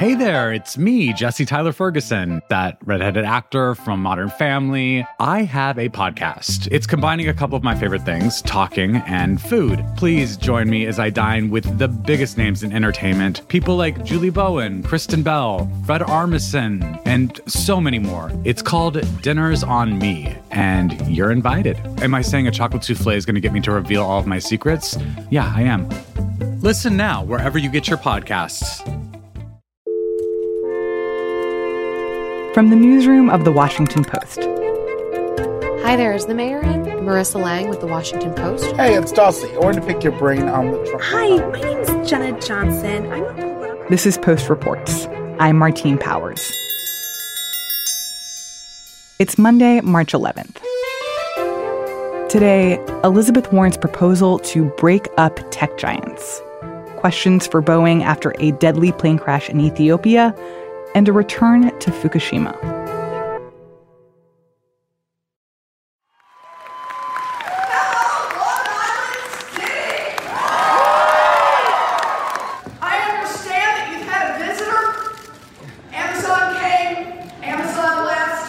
Hey there, it's me, Jesse Tyler Ferguson, that redheaded actor from Modern Family. I have a podcast. It's combining a couple of my favorite things, talking and food. Please join me as I dine with the biggest names in entertainment. People like Julie Bowen, Kristen Bell, Fred Armisen, and so many more. It's called Dinners on Me, and you're invited. Am I saying a chocolate souffle is going to get me to reveal all of my secrets? Yeah, I am. Listen now, wherever you get your podcasts. From the newsroom of The Washington Post. Hi there, is the mayor in? Marissa Lang with The Washington Post. Hey, it's Dulcie. I wanted to pick your brain on the Trump. Hi, my name is Jenna Johnson. This is Post Reports. I'm Martine Powers. It's Monday, March 11th. Today, Elizabeth Warren's proposal to break up tech giants. Questions for Boeing after a deadly plane crash in Ethiopia, and a return to Fukushima. I understand that you've had a visitor. Amazon came, Amazon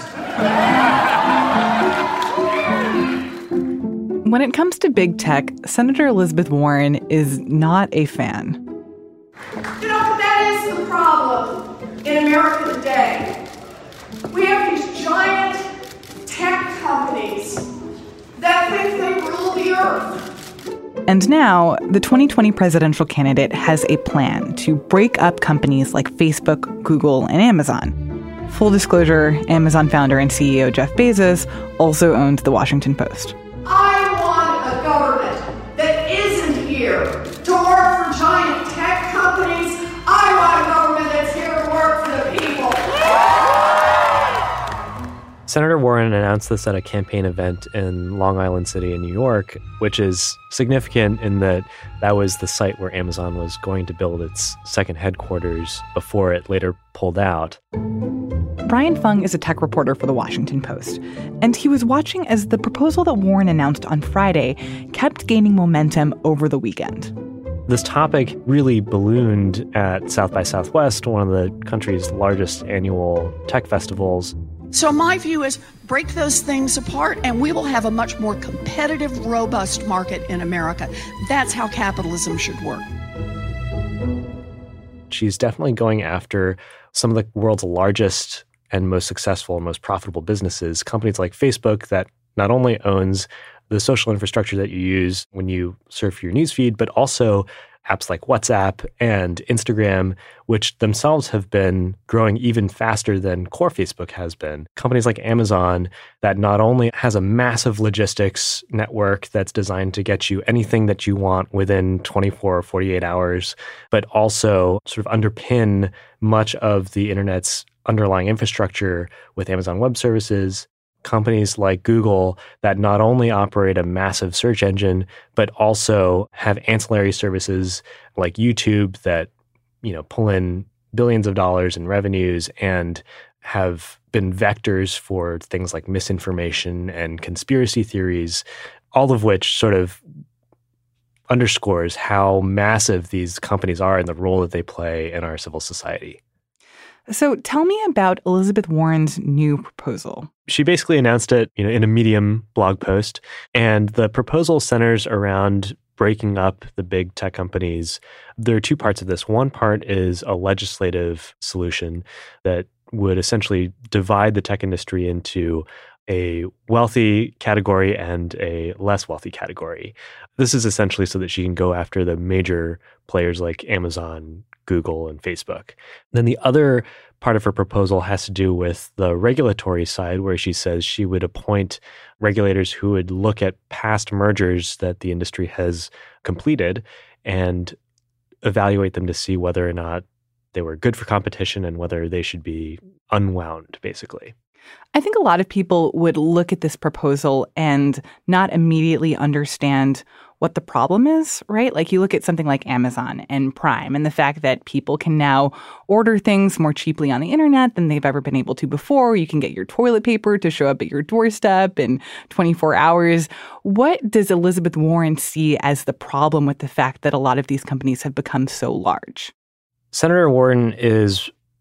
left. When it comes to big tech, Senator Elizabeth Warren is not a fan. You know, that is the problem in America today. We have these giant tech companies that think they rule the earth. And now, the 2020 presidential candidate has a plan to break up companies like Facebook, Google, and Amazon. Full disclosure, Amazon founder and CEO Jeff Bezos also owns The Washington Post. I want a government that isn't here to work for giant tech companies. I want a government that's here to work for the people. Senator Warren announced this at a campaign event in Long Island City in New York, which is significant in that that was the site where Amazon was going to build its second headquarters before it later pulled out. Brian Fung is a tech reporter for The Washington Post, and he was watching as the proposal that Warren announced on Friday kept gaining momentum over the weekend. This topic really ballooned at South by Southwest, one of the country's largest annual tech festivals. So my view is break those things apart and we will have a much more competitive, robust market in America. That's how capitalism should work. She's definitely going after some of the world's largest and most successful and most profitable businesses, companies like Facebook that not only owns the social infrastructure that you use when you surf your newsfeed, but also apps like WhatsApp and Instagram, which themselves have been growing even faster than core Facebook has been. Companies like Amazon that not only has a massive logistics network that's designed to get you anything that you want within 24 or 48 hours, but also sort of underpin much of the internet's underlying infrastructure with Amazon Web Services. Companies like Google that not only operate a massive search engine, but also have ancillary services like YouTube that, pull in billions of dollars in revenues and have been vectors for things like misinformation and conspiracy theories, all of which sort of underscores how massive these companies are and the role that they play in our civil society. So tell me about Elizabeth Warren's new proposal. She basically announced it, in a Medium blog post, and the proposal centers around breaking up the big tech companies. There are two parts of this. One part is a legislative solution that would essentially divide the tech industry into a wealthy category and a less wealthy category. This is essentially so that she can go after the major players like Amazon, Google, and Facebook. Then the other part of her proposal has to do with the regulatory side, where she says she would appoint regulators who would look at past mergers that the industry has completed and evaluate them to see whether or not they were good for competition and whether they should be unwound, basically. I think a lot of people would look at this proposal and not immediately understand what the problem is, right? Like you look at something like Amazon and Prime and the fact that people can now order things more cheaply on the internet than they've ever been able to before. You can get your toilet paper to show up at your doorstep in 24 hours. What does Elizabeth Warren see as the problem with the fact that a lot of these companies have become so large? Senator Warren is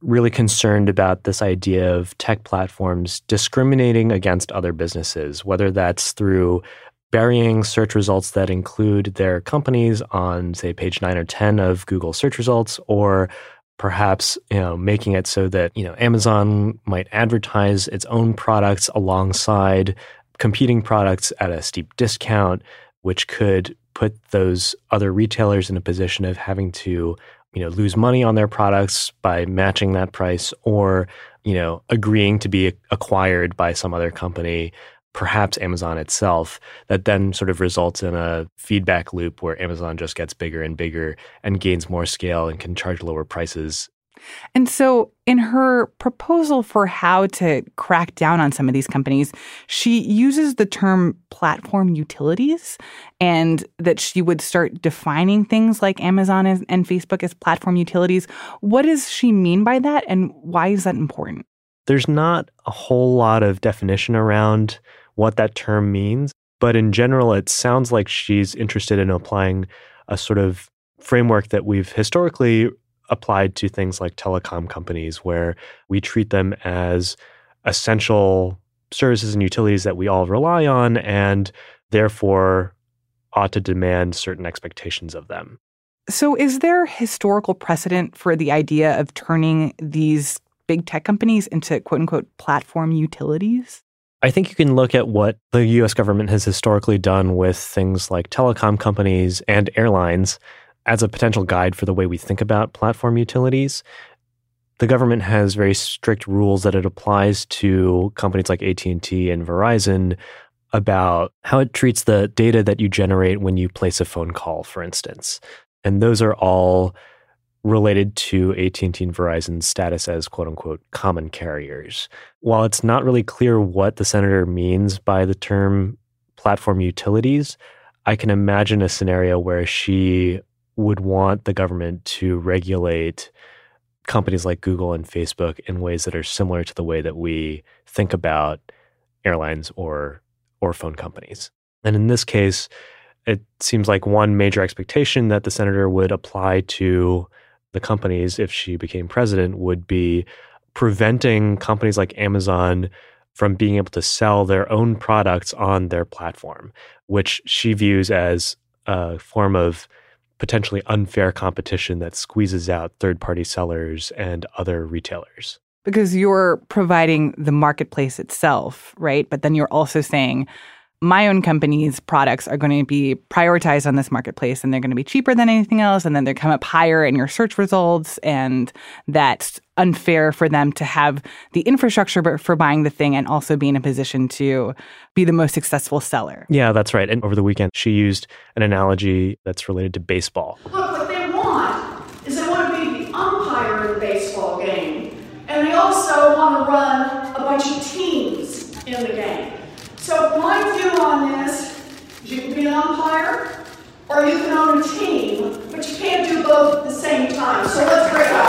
really concerned about this idea of tech platforms discriminating against other businesses, whether that's through burying search results that include their companies on, say, page 9 or 10 of Google search results, or perhaps, making it so that, Amazon might advertise its own products alongside competing products at a steep discount, which could put those other retailers in a position of having to, lose money on their products by matching that price, or, agreeing to be acquired by some other company, perhaps Amazon itself, that then sort of results in a feedback loop where Amazon just gets bigger and bigger and gains more scale and can charge lower prices. And so in her proposal for how to crack down on some of these companies, she uses the term platform utilities, and that she would start defining things like Amazon and Facebook as platform utilities. What does she mean by that, and why is that important? There's not a whole lot of definition around what that term means, but in general, it sounds like she's interested in applying a sort of framework that we've historically applied to things like telecom companies, where we treat them as essential services and utilities that we all rely on, and therefore ought to demand certain expectations of them. So is there historical precedent for the idea of turning these big tech companies into quote-unquote platform utilities? I think you can look at what the U.S. government has historically done with things like telecom companies and airlines as a potential guide for the way we think about platform utilities. The government has very strict rules that it applies to companies like AT&T and Verizon about how it treats the data that you generate when you place a phone call, for instance. And those are all related to AT&T and Verizon's status as quote-unquote common carriers. While it's not really clear what the senator means by the term platform utilities, I can imagine a scenario where she would want the government to regulate companies like Google and Facebook in ways that are similar to the way that we think about airlines or phone companies. And in this case, it seems like one major expectation that the senator would apply to the companies if she became president would be preventing companies like Amazon from being able to sell their own products on their platform, which she views as a form of potentially unfair competition that squeezes out third-party sellers and other retailers. Because you're providing the marketplace itself, right? But then you're also saying, my own company's products are going to be prioritized on this marketplace, and they're going to be cheaper than anything else, and then they come up higher in your search results, and that's unfair for them to have the infrastructure for buying the thing and also be in a position to be the most successful seller. Yeah, that's right. And over the weekend, she used an analogy that's related to baseball. Look, what they want is they want to be the umpire in the baseball game, and they also want to run a bunch of teams in the game. So my view on this is you can be an umpire or you can own a team, but you can't do both at the same time. So let's break out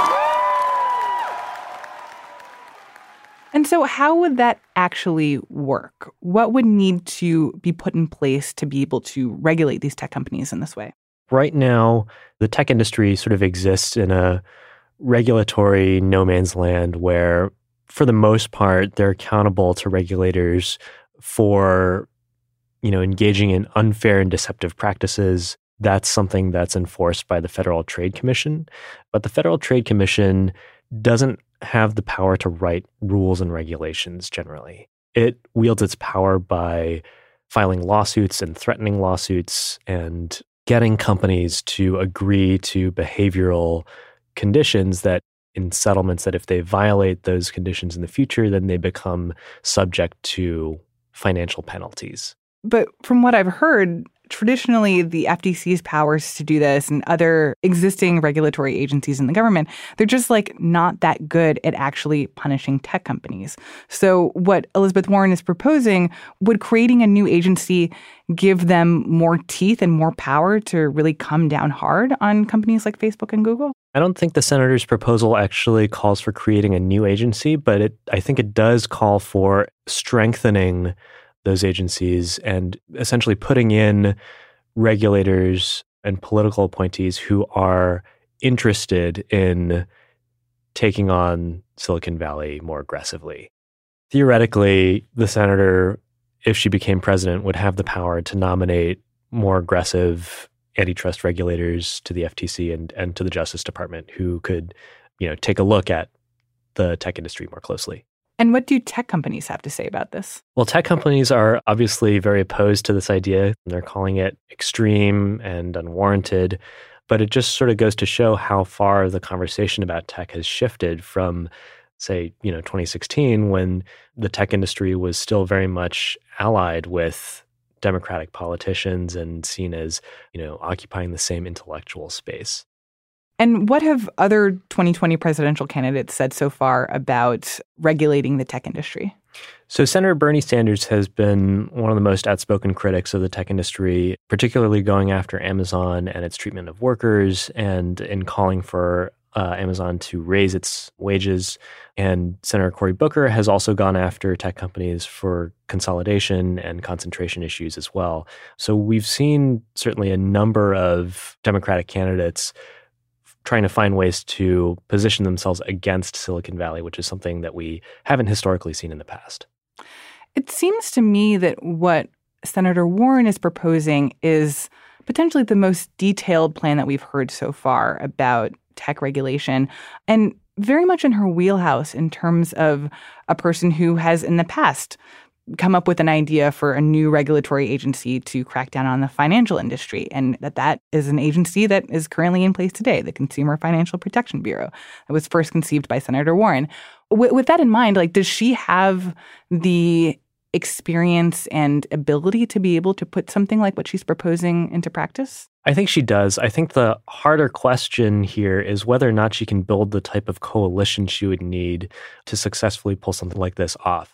that. And so how would that actually work? What would need to be put in place to be able to regulate these tech companies in this way? Right now, the tech industry sort of exists in a regulatory no man's land where, for the most part, they're accountable to regulators for, engaging in unfair and deceptive practices. That's something that's enforced by the Federal Trade Commission. But the Federal Trade Commission doesn't have the power to write rules and regulations generally. It wields its power by filing lawsuits and threatening lawsuits and getting companies to agree to behavioral conditions that in settlements that if they violate those conditions in the future, then they become subject to financial penalties. But from what I've heard, traditionally the FTC's powers to do this and other existing regulatory agencies in the government, they're just not that good at actually punishing tech companies. So what Elizabeth Warren is proposing, would creating a new agency give them more teeth and more power to really come down hard on companies like Facebook and Google? I don't think the senator's proposal actually calls for creating a new agency, but I think it does call for strengthening those agencies and essentially putting in regulators and political appointees who are interested in taking on Silicon Valley more aggressively. Theoretically, the senator, if she became president, would have the power to nominate more aggressive antitrust regulators to the FTC and to the Justice Department who could, take a look at the tech industry more closely. And what do tech companies have to say about this? Well, tech companies are obviously very opposed to this idea. They're calling it extreme and unwarranted, but it just sort of goes to show how far the conversation about tech has shifted from, say, 2016, when the tech industry was still very much allied with Democratic politicians and seen as, occupying the same intellectual space. And what have other 2020 presidential candidates said so far about regulating the tech industry? So Senator Bernie Sanders has been one of the most outspoken critics of the tech industry, particularly going after Amazon and its treatment of workers and in calling for Amazon to raise its wages. And Senator Cory Booker has also gone after tech companies for consolidation and concentration issues as well. So we've seen certainly a number of Democratic candidates trying to find ways to position themselves against Silicon Valley, which is something that we haven't historically seen in the past. It seems to me that what Senator Warren is proposing is potentially the most detailed plan that we've heard so far about tech regulation, and very much in her wheelhouse in terms of a person who has in the past come up with an idea for a new regulatory agency to crack down on the financial industry, and that is an agency that is currently in place today, the Consumer Financial Protection Bureau. It was first conceived by Senator Warren. With that in mind, does she have the experience and ability to be able to put something like what she's proposing into practice? I think she does. I think the harder question here is whether or not she can build the type of coalition she would need to successfully pull something like this off.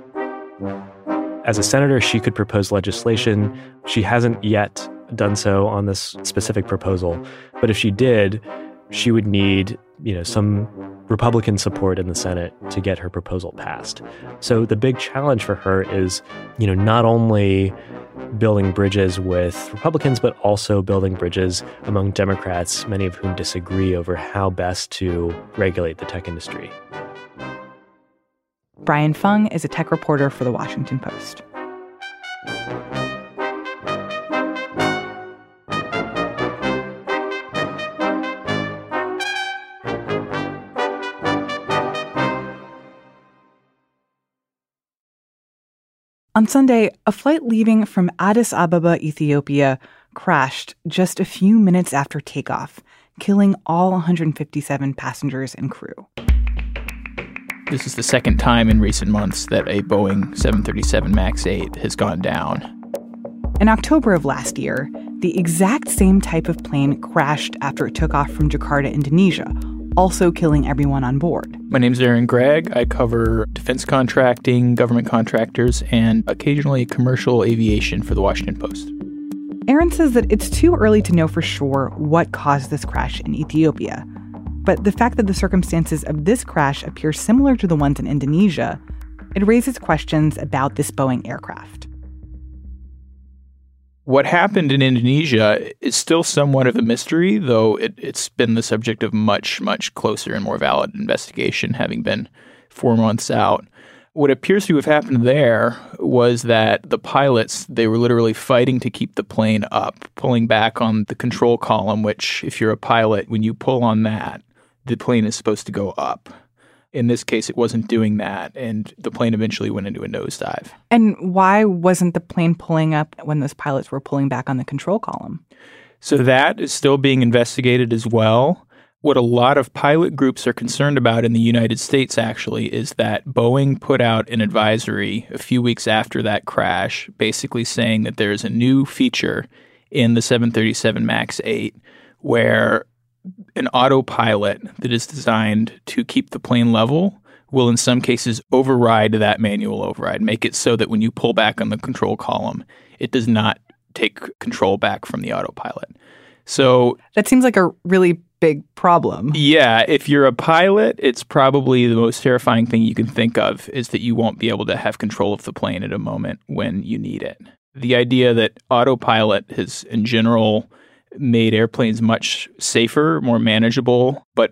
As a senator, she could propose legislation. She hasn't yet done so on this specific proposal. But if she did, she would need, some Republican support in the Senate to get her proposal passed. So the big challenge for her is, not only building bridges with Republicans, but also building bridges among Democrats, many of whom disagree over how best to regulate the tech industry. Brian Fung is a tech reporter for The Washington Post. On Sunday, a flight leaving from Addis Ababa, Ethiopia, crashed just a few minutes after takeoff, killing all 157 passengers and crew. This is the second time in recent months that a Boeing 737 MAX 8 has gone down. In October of last year, the exact same type of plane crashed after it took off from Jakarta, Indonesia, also killing everyone on board. My name's Aaron Gregg. I cover defense contracting, government contractors, and occasionally commercial aviation for The Washington Post. Aaron says that it's too early to know for sure what caused this crash in Ethiopia. But the fact that the circumstances of this crash appear similar to the ones in Indonesia, it raises questions about this Boeing aircraft. What happened in Indonesia is still somewhat of a mystery, though it's been the subject of much, much closer and more valid investigation, having been 4 months out. What appears to have happened there was that the pilots, they were literally fighting to keep the plane up, pulling back on the control column, which, if you're a pilot, when you pull on that, the plane is supposed to go up. In this case, it wasn't doing that, and the plane eventually went into a nosedive. And why wasn't the plane pulling up when those pilots were pulling back on the control column? So that is still being investigated as well. What a lot of pilot groups are concerned about in the United States, actually, is that Boeing put out an advisory a few weeks after that crash, basically saying that there is a new feature in the 737 MAX 8 where an autopilot that is designed to keep the plane level will in some cases override that manual override, make it so that when you pull back on the control column, it does not take control back from the autopilot. So that seems like a really big problem. Yeah, if you're a pilot, it's probably the most terrifying thing you can think of is that you won't be able to have control of the plane at a moment when you need it. The idea that autopilot has in general made airplanes much safer, more manageable, but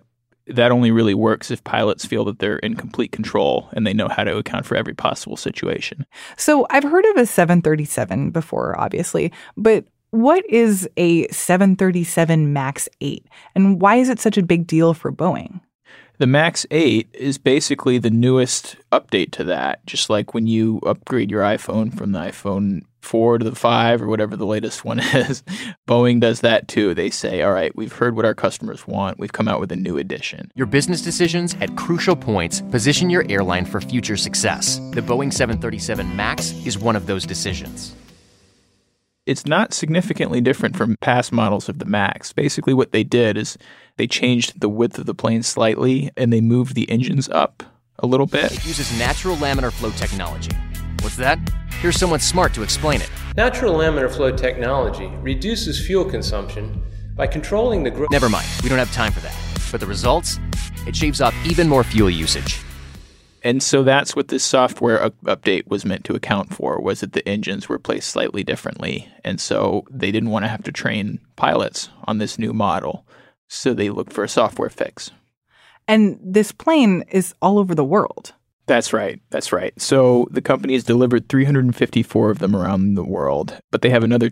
that only really works if pilots feel that they're in complete control and they know how to account for every possible situation. So I've heard of a 737 before, obviously, but what is a 737 MAX 8, and why is it such a big deal for Boeing? The MAX 8 is basically the newest update to that, just like when you upgrade your iPhone from the iPhone 4 to the 5 or whatever the latest one is. Boeing does that too. They say, all right, we've heard what our customers want. We've come out with a new edition. Your business decisions at crucial points position your airline for future success. The Boeing 737 MAX is one of those decisions. It's not significantly different from past models of the MAX. Basically, what they did is they changed the width of the plane slightly, and they moved the engines up a little bit. It uses natural laminar flow technology. What's that? Here's someone smart to explain it. Natural laminar flow technology reduces fuel consumption by controlling the growth. Never mind, we don't have time for that. But the results? It shaves off even more fuel usage. And so that's what this software update was meant to account for, was that the engines were placed slightly differently. And so they didn't want to have to train pilots on this new model. So they looked for a software fix. And this plane is all over the world. That's right. That's right. So the company has delivered 354 of them around the world, but they have another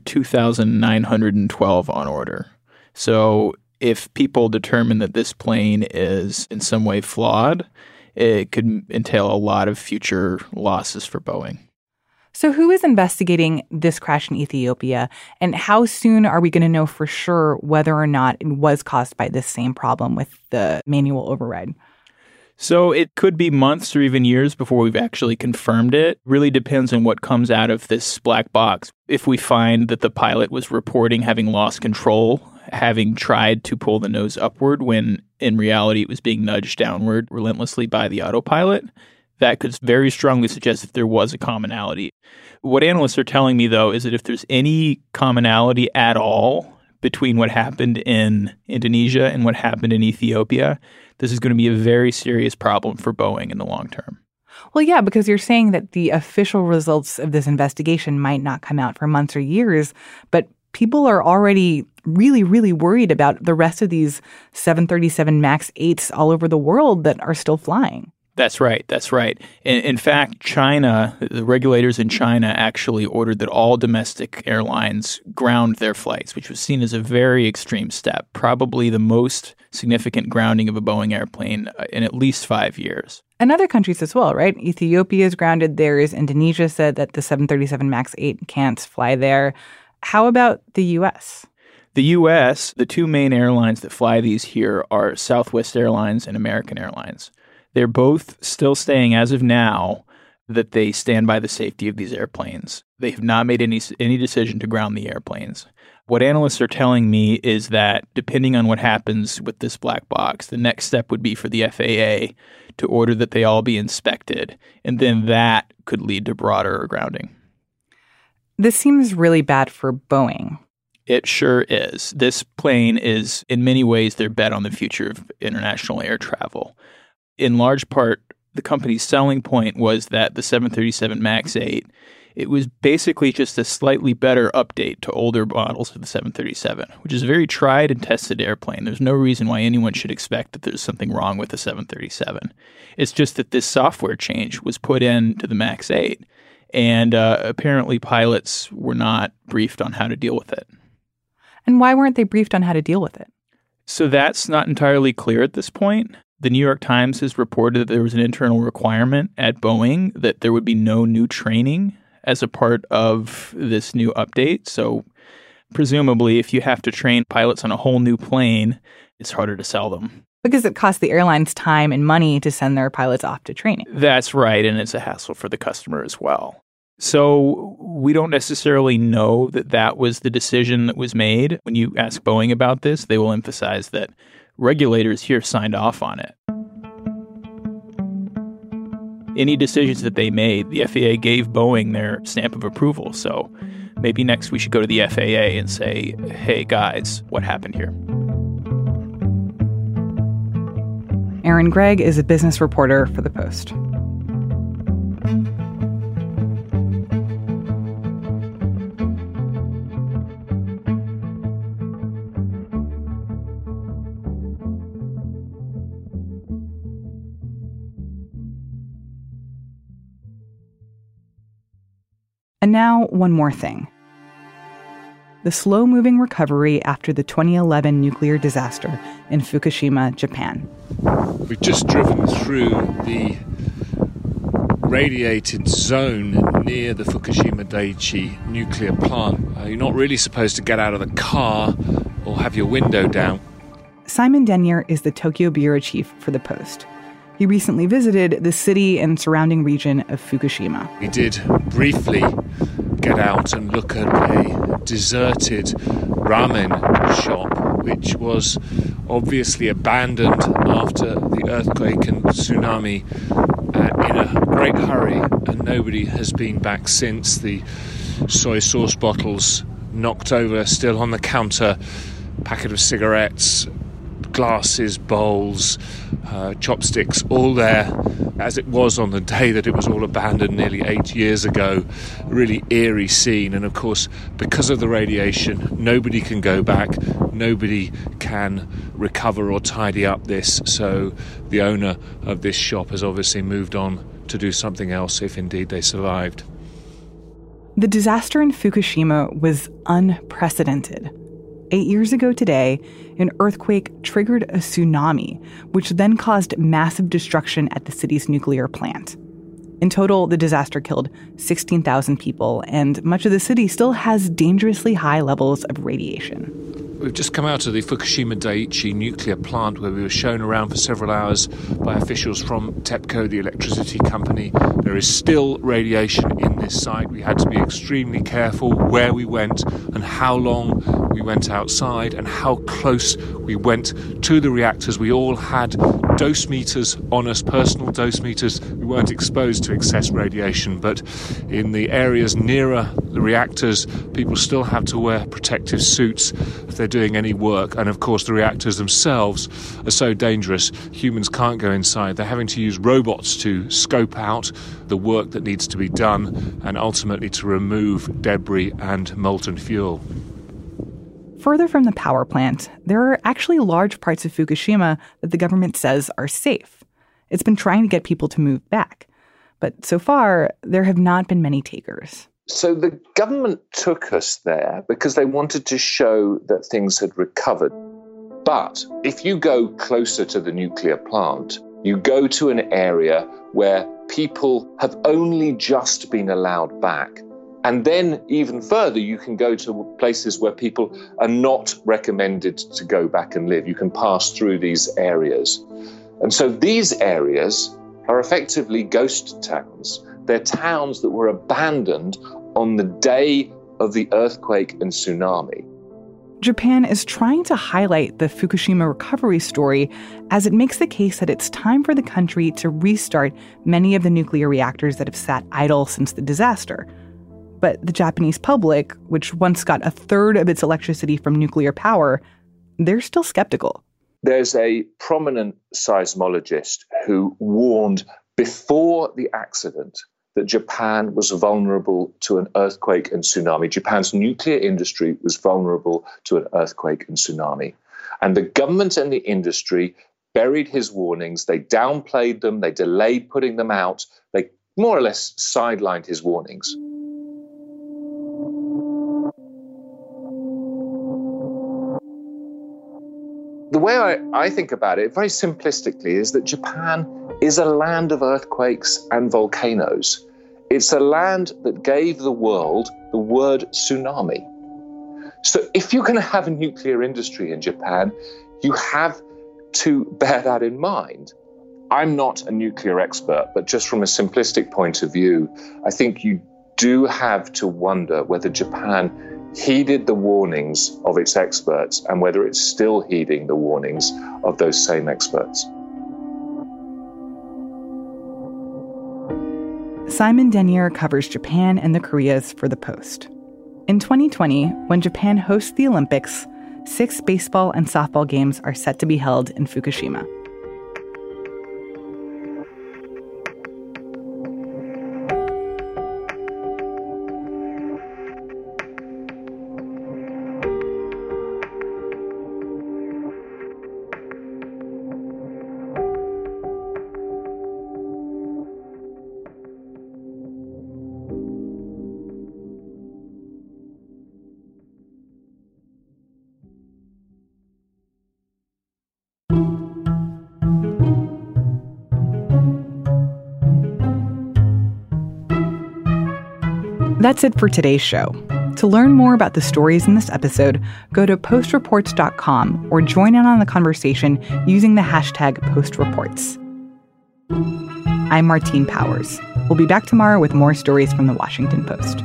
2,912 on order. So if people determine that this plane is in some way flawed, it could entail a lot of future losses for Boeing. So who is investigating this crash in Ethiopia, and how soon are we going to know for sure whether or not it was caused by this same problem with the manual override? So it could be months or even years before we've actually confirmed it. Really depends on what comes out of this black box. If we find that the pilot was reporting having lost control, having tried to pull the nose upward when in reality it was being nudged downward relentlessly by the autopilot, that could very strongly suggest that there was a commonality. What analysts are telling me, though, is that if there's any commonality at all between what happened in Indonesia and what happened in Ethiopia, this is going to be a very serious problem for Boeing in the long term. Well, yeah, because you're saying that the official results of this investigation might not come out for months or years, but people are already really, really worried about the rest of these 737 MAX 8s all over the world that are still flying. That's right. That's right. In fact, China, the regulators in China actually ordered that all domestic airlines ground their flights, which was seen as a very extreme step, probably the most significant grounding of a Boeing airplane in at least 5 years. And other countries as well, right? Ethiopia is grounded. Theirs. Indonesia said that the 737 MAX 8 can't fly there. How about the U.S.? The U.S., the two main airlines that fly these here are Southwest Airlines and American Airlines. They're both still saying, as of now, that they stand by the safety of these airplanes. They have not made any decision to ground the airplanes. What analysts are telling me is that depending on what happens with this black box, the next step would be for the FAA to order that they all be inspected, and then that could lead to broader grounding. This seems really bad for Boeing. It sure is. This plane is, in many ways, their bet on the future of international air travel. In large part, the company's selling point was that the 737 MAX 8, it was basically just a slightly better update to older models of the 737, which is a very tried and tested airplane. There's no reason why anyone should expect that there's something wrong with the 737. It's just that this software change was put into the MAX 8, and apparently pilots were not briefed on how to deal with it. And why weren't they briefed on how to deal with it? So that's not entirely clear at this point. The New York Times has reported that there was an internal requirement at Boeing that there would be no new training as a part of this new update. So presumably, if you have to train pilots on a whole new plane, it's harder to sell them. Because it costs the airlines time and money to send their pilots off to training. That's right, and it's a hassle for the customer as well. So we don't necessarily know that that was the decision that was made. When you ask Boeing about this, they will emphasize that regulators here signed off on it. Any decisions that they made, the FAA gave Boeing their stamp of approval. So maybe next we should go to the FAA and say, hey, guys, what happened here? Aaron Gregg is a business reporter for The Post. And now, one more thing. The slow-moving recovery after the 2011 nuclear disaster in Fukushima, Japan. We've just driven through the radiated zone near the Fukushima Daiichi nuclear plant. You're not really supposed to get out of the car or have your window down. Simon Denyer is the Tokyo bureau chief for The Post. He recently visited the city and surrounding region of Fukushima. We did briefly get out and look at a deserted ramen shop, which was obviously abandoned after the earthquake and tsunami in a great hurry, and nobody has been back since. The soy sauce bottles knocked over, still on the counter, packet of cigarettes, glasses, bowls, chopsticks, all there as it was on the day that it was all abandoned nearly 8 years ago. A really eerie scene, and of course, because of the radiation, nobody can go back, nobody can recover or tidy up this, so the owner of this shop has obviously moved on to do something else if indeed they survived. The disaster in Fukushima was unprecedented. 8 years ago today, an earthquake triggered a tsunami, which then caused massive destruction at the city's nuclear plant. In total, the disaster killed 16,000 people, and much of the city still has dangerously high levels of radiation. We've just come out of the Fukushima Daiichi nuclear plant, where we were shown around for several hours by officials from TEPCO, the electricity company. There is still radiation in this site. We had to be extremely careful where we went and how long we went outside and how close we went to the reactors. We all had dose meters on us, personal dose meters. We weren't exposed to excess radiation, but in the areas nearer the reactors, people still have to wear protective suits if they're doing any work. And of course, the reactors themselves are so dangerous, humans can't go inside. They're having to use robots to scope out the work that needs to be done and ultimately to remove debris and molten fuel. Further from the power plant, there are actually large parts of Fukushima that the government says are safe. It's been trying to get people to move back. But so far, there have not been many takers. So the government took us there because they wanted to show that things had recovered. But if you go closer to the nuclear plant, you go to an area where people have only just been allowed back. And then even further, you can go to places where people are not recommended to go back and live. You can pass through these areas. And so these areas are effectively ghost towns. They're towns that were abandoned on the day of the earthquake and tsunami. Japan is trying to highlight the Fukushima recovery story as it makes the case that it's time for the country to restart many of the nuclear reactors that have sat idle since the disaster. But the Japanese public, which once got a third of its electricity from nuclear power, they're still skeptical. There's a prominent seismologist who warned before the accident that Japan was vulnerable to an earthquake and tsunami. Japan's nuclear industry was vulnerable to an earthquake and tsunami. And the government and the industry buried his warnings. They downplayed them. They delayed putting them out. They more or less sidelined his warnings. The way I think about it, very simplistically, is that Japan is a land of earthquakes and volcanoes. It's a land that gave the world the word tsunami. So if you're going to have a nuclear industry in Japan, you have to bear that in mind. I'm not a nuclear expert, but just from a simplistic point of view, I think you do have to wonder whether Japan heeded the warnings of its experts and whether it's still heeding the warnings of those same experts. Simon Denyer covers Japan and the Koreas for The Post. In 2020, when Japan hosts the Olympics, 6 baseball and softball games are set to be held in Fukushima. That's it for today's show. To learn more about the stories in this episode, go to postreports.com or join in on the conversation using the hashtag postreports. I'm Martine Powers. We'll be back tomorrow with more stories from the Washington Post.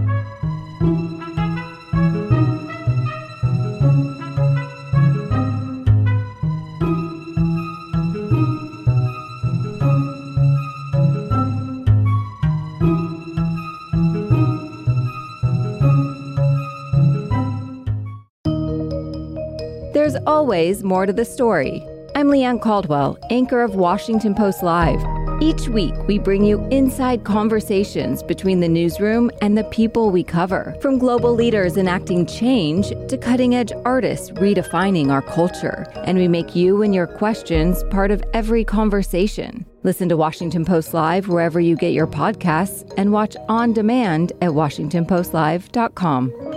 There's always more to the story. I'm Leanne Caldwell, anchor of Washington Post Live. Each week, we bring you inside conversations between the newsroom and the people we cover. From global leaders enacting change to cutting-edge artists redefining our culture. And we make you and your questions part of every conversation. Listen to Washington Post Live wherever you get your podcasts and watch on demand at WashingtonPostLive.com.